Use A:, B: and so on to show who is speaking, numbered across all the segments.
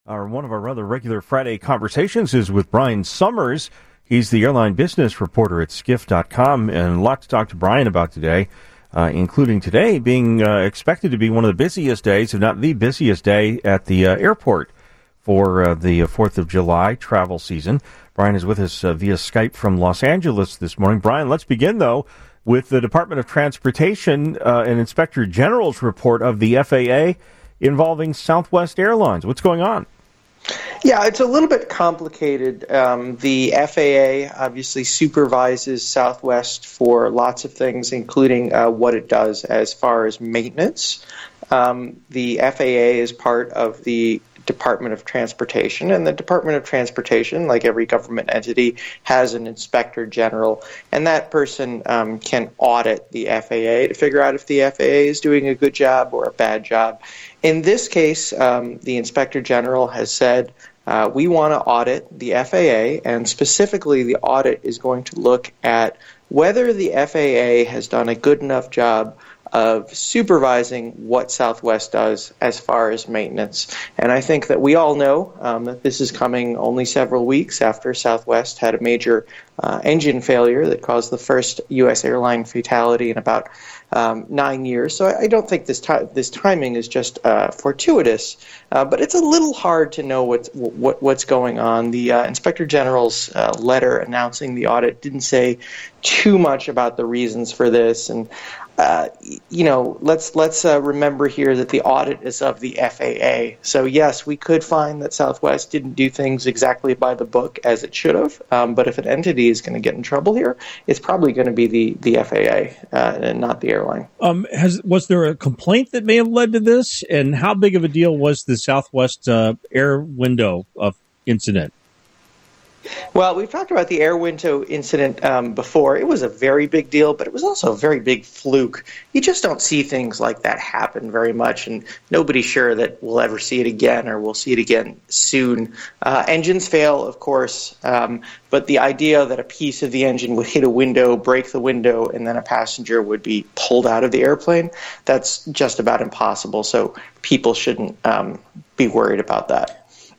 A: One of our rather regular Friday conversations is with Brian Summers. He's the airline business reporter at skiff.com, and a lot to talk to Brian about today, including today being expected to be one of the busiest days, if not the busiest day, at the airport for the 4th of July travel season. Brian is with us via Skype from Los Angeles this morning. Brian, let's begin, though, with the Department of Transportation and Inspector General's report of the FAA involving Southwest Airlines. What's going on?
B: Yeah, it's a little bit complicated. The FAA obviously supervises Southwest for lots of things, including what it does as far as maintenance. The FAA is part of the Department of Transportation, and the Department of Transportation, like every government entity, has an inspector general, and that person can audit the FAA to figure out if the FAA is doing a good job or a bad job. In this case, the inspector general has said, we want to audit the FAA, and specifically the audit is going to look at whether the FAA has done a good enough job of supervising what Southwest does as far as maintenance. And I think that we all know that this is coming only several weeks after Southwest had a major engine failure that caused the first U.S. airline fatality in about 9 years. So I don't think this timing is just fortuitous, but it's a little hard to know what's going on. The Inspector General's letter announcing the audit didn't say too much about the reasons for this, and let's remember here that the audit is of the FAA. So yes, we could find that Southwest didn't do things exactly by the book as it should have. But if an entity is going to get in trouble here, it's probably going to be the FAA and not the airline.
C: Was there a complaint that may have led to this? And how big of a deal was the Southwest air window incident?
B: Well, we've talked about the air window incident before. It was a very big deal, but it was also a very big fluke. You just don't see things like that happen very much, and nobody's sure that we'll ever see it again or we'll see it again soon. Engines fail, of course, but the idea that a piece of the engine would hit a window, break the window, and then a passenger would be pulled out of the airplane, that's just about impossible, so people shouldn't be worried about that.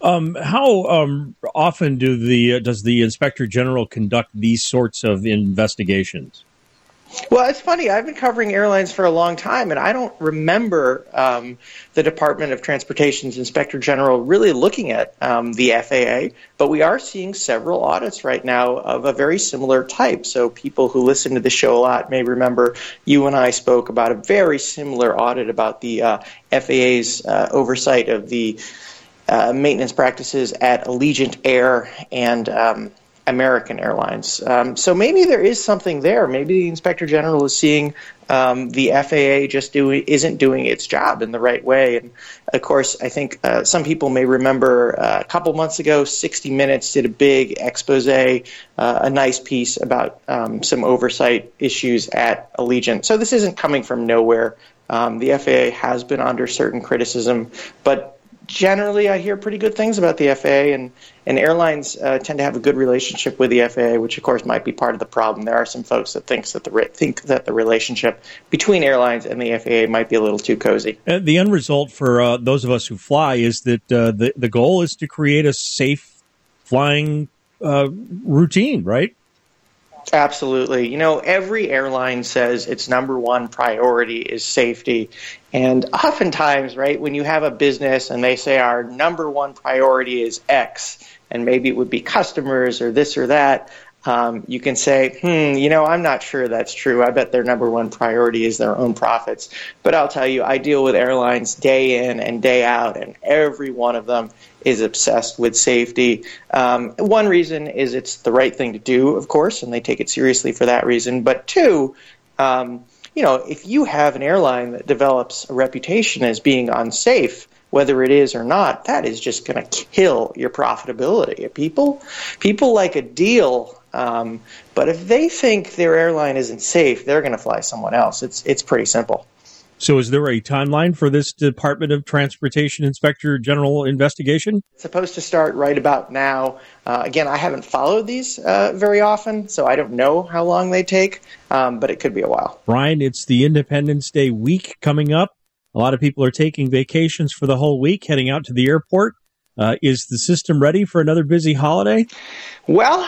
C: How often does the Inspector General conduct these sorts of investigations?
B: Well, it's funny. I've been covering airlines for a long time, and I don't remember the Department of Transportation's Inspector General really looking at the FAA, but we are seeing several audits right now of a very similar type. So people who listen to the show a lot may remember you and I spoke about a very similar audit about the FAA's oversight of the maintenance practices at Allegiant Air and American Airlines. So maybe there is something there. Maybe the Inspector General is seeing the FAA just isn't doing its job in the right way. And of course, I think some people may remember a couple months ago, 60 Minutes did a big expose, a nice piece about some oversight issues at Allegiant. So this isn't coming from nowhere. The FAA has been under certain criticism, but generally, I hear pretty good things about the FAA, and airlines tend to have a good relationship with the FAA, which, of course, might be part of the problem. There are some folks that think that the relationship between airlines and the FAA might be a little too cozy.
C: The end result for those of us who fly is that the goal is to create a safe flying routine, right?
B: Absolutely. You know, every airline says its number one priority is safety. And oftentimes, right, when you have a business and they say our number one priority is X, and maybe it would be customers or this or that, you can say, I'm not sure that's true. I bet their number one priority is their own profits. But I'll tell you, I deal with airlines day in and day out, and every one of them is obsessed with safety. One reason is it's the right thing to do, of course, and they take it seriously for that reason. But two, if you have an airline that develops a reputation as being unsafe, whether it is or not, that is just going to kill your profitability. People like a deal, but if they think their airline isn't safe, they're going to fly someone else. It's pretty simple.
C: So is there a timeline for this Department of Transportation Inspector General investigation?
B: It's supposed to start right about now. Again, I haven't followed these very often, so I don't know how long they take, but it could be a while.
C: Brian, it's the Independence Day week coming up. A lot of people are taking vacations for the whole week, heading out to the airport. Is the system ready for another busy holiday?
B: Well,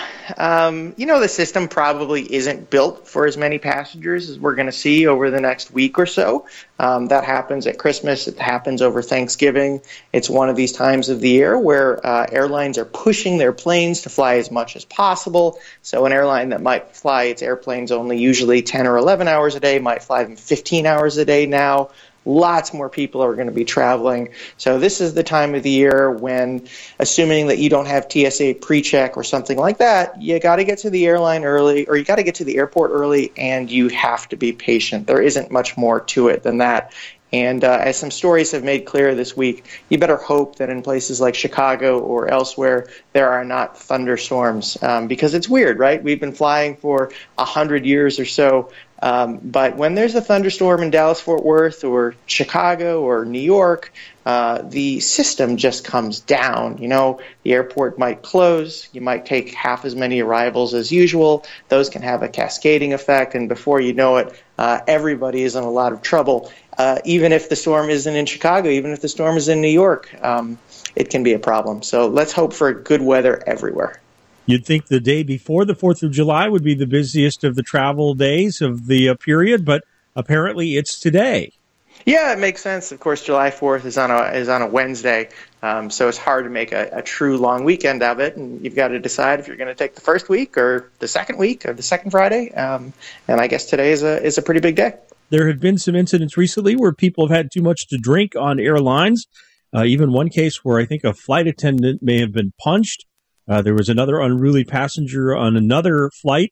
B: the system probably isn't built for as many passengers as we're going to see over the next week or so. That happens at Christmas. It happens over Thanksgiving. It's one of these times of the year where airlines are pushing their planes to fly as much as possible. So an airline that might fly its airplanes only usually 10 or 11 hours a day might fly them 15 hours a day now. Lots more people are going to be traveling. So this is the time of the year when, assuming that you don't have TSA pre-check or something like that, you got to get to the airline early, or you got to get to the airport early, and you have to be patient. There isn't much more to it than that. And as some stories have made clear this week, you better hope that in places like Chicago or elsewhere, there are not thunderstorms, because it's weird, right? We've been flying for 100 years or so. But when there's a thunderstorm in Dallas-Fort Worth or Chicago or New York, the system just comes down. The airport might close. You might take half as many arrivals as usual. Those can have a cascading effect, and before you know it, everybody is in a lot of trouble. Even if the storm isn't in Chicago, even if the storm is in New York, it can be a problem. So let's hope for good weather everywhere.
C: You'd think the day before the 4th of July would be the busiest of the travel days of the period, but apparently it's today.
B: Yeah, it makes sense. Of course, July 4th is on a Wednesday, so it's hard to make a true long weekend of it, and you've got to decide if you're going to take the first week or the second week or the second Friday, and I guess today is a pretty big day.
C: There have been some incidents recently where people have had too much to drink on airlines, even one case where I think a flight attendant may have been punched. There was another unruly passenger on another flight.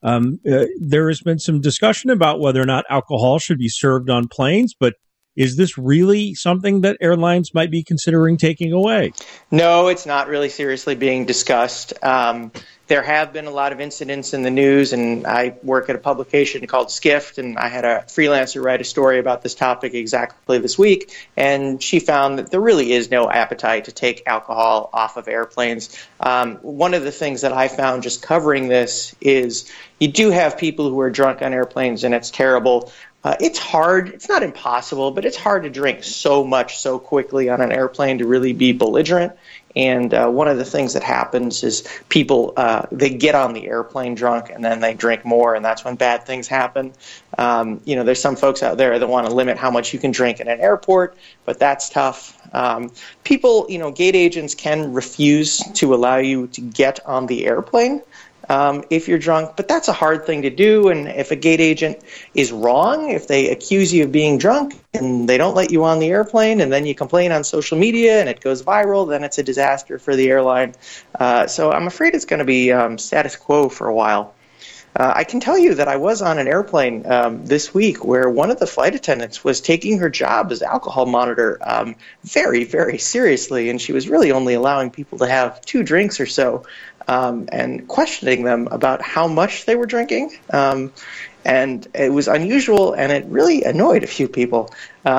C: There has been some discussion about whether or not alcohol should be served on planes, but is this really something that airlines might be considering taking away?
B: No, it's not really seriously being discussed. There have been a lot of incidents in the news, and I work at a publication called Skift, and I had a freelancer write a story about this topic exactly this week, and she found that there really is no appetite to take alcohol off of airplanes. One of the things that I found just covering this is you do have people who are drunk on airplanes, and it's terrible. It's hard. It's not impossible, but it's hard to drink so much so quickly on an airplane to really be belligerent. And one of the things that happens is people, they get on the airplane drunk and then they drink more, and that's when bad things happen. There's some folks out there that want to limit how much you can drink in an airport, but that's tough. People, gate agents can refuse to allow you to get on the airplane if you're drunk, but that's a hard thing to do. And if a gate agent is wrong, if they accuse you of being drunk and they don't let you on the airplane and then you complain on social media and it goes viral, then it's a disaster for the airline. So I'm afraid it's going to be status quo for a while. I can tell you that I was on an airplane this week where one of the flight attendants was taking her job as alcohol monitor very, very seriously, and she was really only allowing people to have 2 drinks or so, and questioning them about how much they were drinking. And it was unusual, and it really annoyed a few people.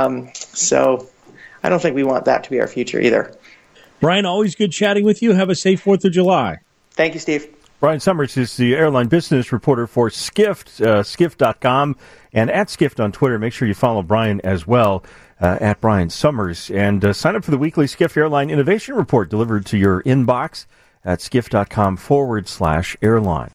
B: So I don't think we want that to be our future either.
C: Brian, always good chatting with you. Have a safe 4th of July.
B: Thank you, Steve.
A: Brian Summers is the airline business reporter for Skift, Skift.com, and at Skift on Twitter. Make sure you follow Brian as well, at Brian Summers. And sign up for the weekly Skift Airline Innovation Report delivered to your inbox at skift.com/airline.